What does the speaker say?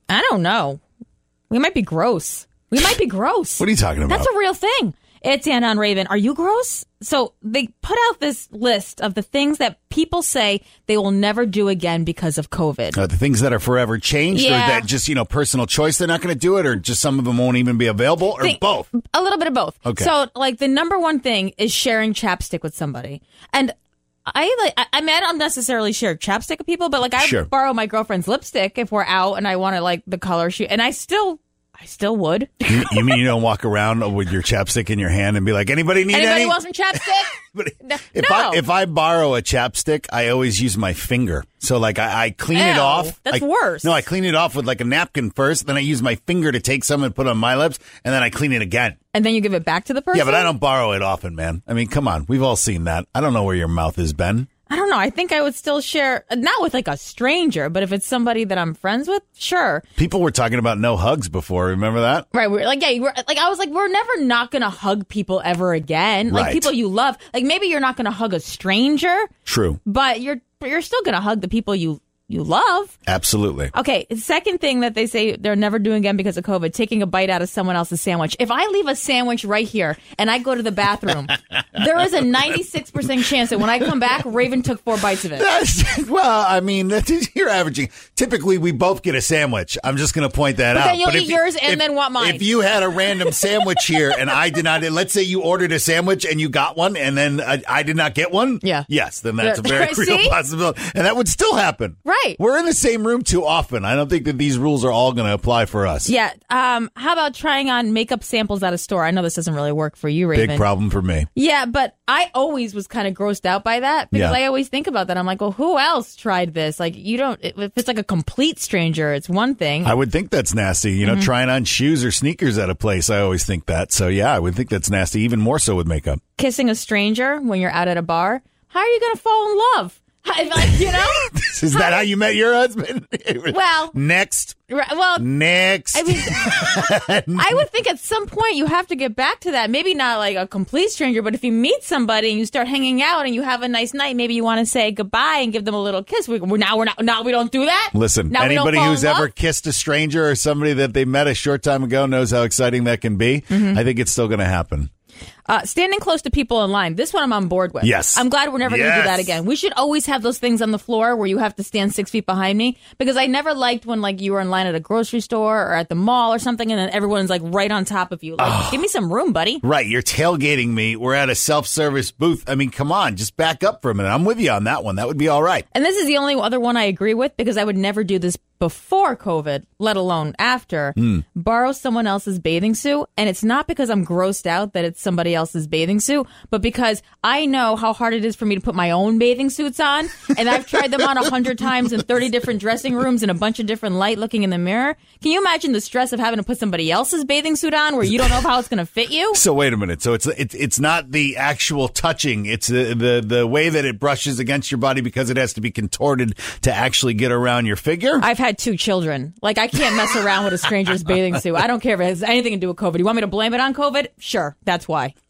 I don't know. We might be gross. What are you talking about? That's a real thing. It's Anna on Raven. Are you gross? So they put out this list of the things that people say they will never do again because of COVID. The things that are forever changed, or that just, personal choice, they're not going to do it, or just some of them won't even be available, or both? A little bit of both. Okay. So, the number one thing is sharing chapstick with somebody. And I don't necessarily share chapstick with people, but I borrow my girlfriend's lipstick if we're out and I want to the color and I still would. You mean you don't walk around with your chapstick in your hand and be like, anybody need Anybody want some chapstick? But if I borrow a chapstick, I always use my finger. So I clean it off. That's worse. No, I clean it off with a napkin first. Then I use my finger to take some and put on my lips. And then I clean it again. And then you give it back to the person? Yeah, but I don't borrow it often, man. I mean, come on. We've all seen that. I don't know where your mouth has been. I don't know. I think I would still share, not with a stranger, but if it's somebody that I'm friends with, sure. People were talking about no hugs before. Remember that? Right. I was we're never not going to hug people ever again. Right. People you love. Maybe you're not going to hug a stranger. True. But you're still going to hug the people you love. Absolutely. Okay, second thing that they say they're never doing again because of COVID, taking a bite out of someone else's sandwich. If I leave a sandwich right here and I go to the bathroom, there is a 96% chance that when I come back, Raven took 4 bites of it. You're averaging. Typically, we both get a sandwich. I'm just going to point that out. Then you'll eat yours and then want mine. If you had a random sandwich here and I did not, let's say you ordered a sandwich and you got one and then I did not get one. Yeah. Yes, then that's a very real possibility. And that would still happen. Right. We're in the same room too often. I don't think that these rules are all going to apply for us. Yeah. How about trying on makeup samples at a store? I know this doesn't really work for you, Raven. Big problem for me. Yeah, but I always was kind of grossed out by that because I always think about that. I'm like, well, who else tried this? If it's a complete stranger, it's one thing. I would think that's nasty. Trying on shoes or sneakers at a place. I always think that. So, yeah, I would think that's nasty, even more so with makeup. Kissing a stranger when you're out at a bar. How are you going to fall in love? Is that how you met your husband? Well, next. Next. I would think at some point you have to get back to that. Maybe not a complete stranger, but if you meet somebody and you start hanging out and you have a nice night, maybe you want to say goodbye and give them a little kiss. We don't do that. Listen, anybody who's ever kissed a stranger or somebody that they met a short time ago knows how exciting that can be. I think it's still going to happen. Standing close to people in line. This one I'm on board with. Yes. I'm glad we're never going to do that again. We should always have those things on the floor where you have to stand 6 feet behind me because I never liked when you were in line at a grocery store or at the mall or something and then everyone's right on top of you. Give me some room, buddy. Right. You're tailgating me. We're at a self-service booth. I mean, come on. Just back up for a minute. I'm with you on that one. That would be all right. And this is the only other one I agree with because I would never do this before COVID, let alone after, borrow someone else's bathing suit. And it's not because I'm grossed out that it's somebody else's bathing suit, but because I know how hard it is for me to put my own bathing suits on. And I've tried them on 100 times in 30 different dressing rooms in a bunch of different light looking in the mirror. Can you imagine the stress of having to put somebody else's bathing suit on where you don't know how it's going to fit you? So wait a minute. So it's not the actual touching. It's the way that it brushes against your body because it has to be contorted to actually get around your figure? I've had 2 children. I can't mess around with a stranger's bathing suit. I don't care if it has anything to do with COVID. You want me to blame it on COVID? Sure, that's why.